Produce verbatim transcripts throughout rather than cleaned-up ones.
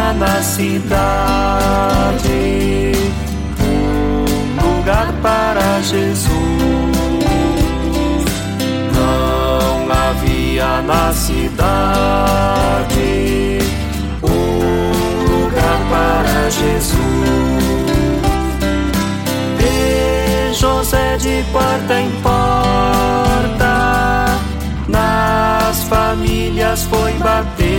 havia na cidade um lugar para Jesus. Não havia na cidade um lugar para Jesus. E José de porta em porta nas famílias foi bater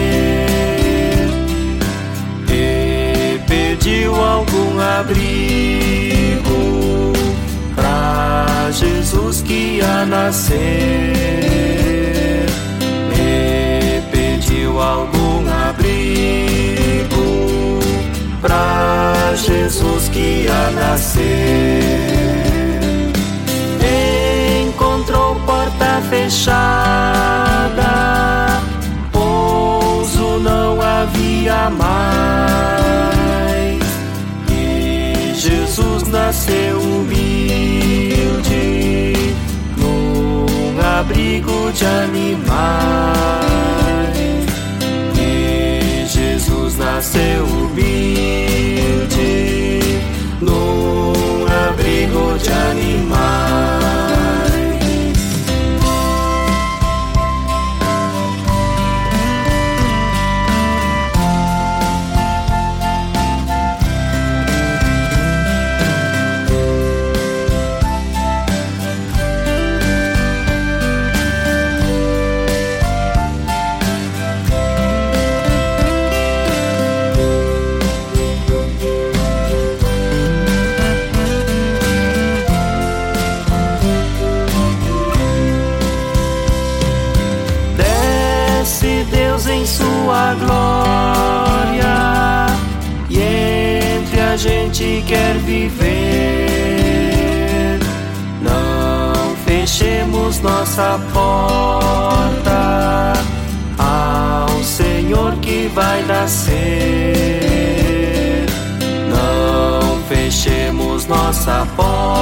e pediu algum abrigo pra Jesus que ia nascer. E pediu algum abrigo pra Jesus que ia nascer. Encontrou porta fechada, pouso não havia mais, e Jesus nasceu humilde num abrigo de animais. E Jesus nasceu humilde num abrigo de animais. Deus em sua glória e entre a gente quer viver. Não fechemos nossa porta ao Senhor que vai nascer. Não fechemos nossa porta